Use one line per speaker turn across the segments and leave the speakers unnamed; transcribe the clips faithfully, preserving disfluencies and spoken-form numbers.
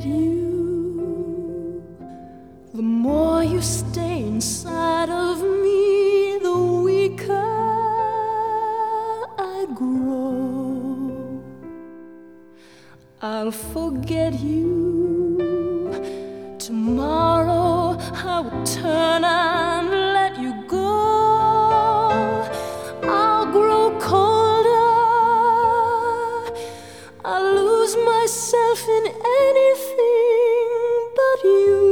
forget you. The more you stay inside of me, the weaker I grow. I'll forget you. Tomorrow I will turn and let you go. I'll grow colder. I'll lose myself in anything but you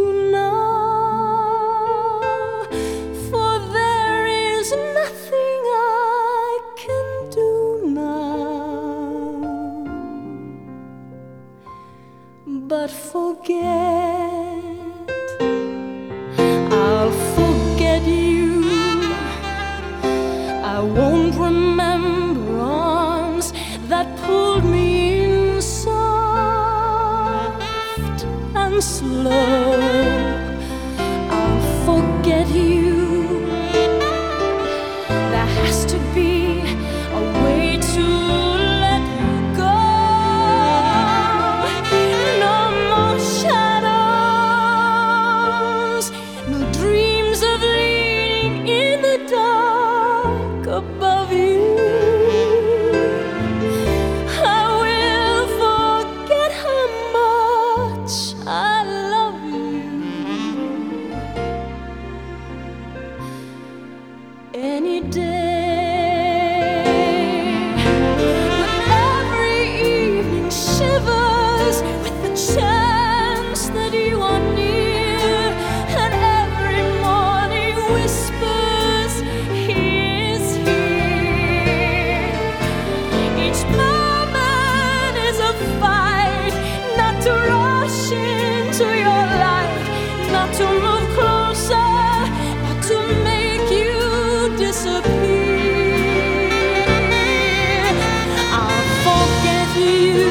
now. For there is nothing I can do now but forget. I'll forget you. I won't remember arms that pulled me in soft and slow. I'll forget you. There has to be a way to let you go. No more shadows, no dreams of leading in the dark above you. I will forget how much I love you. Any day, but every evening shivers with the chance that you are near, and every morning whispers he is here. Each moment is a fight, not to rush into your life, not to move closer, but to make you disappear. I'll forget you.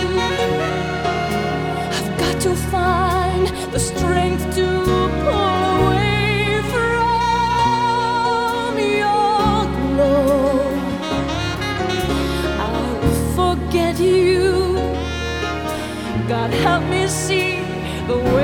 I've got to find the strength to pull away from your glow. I'll forget you. God help me see the way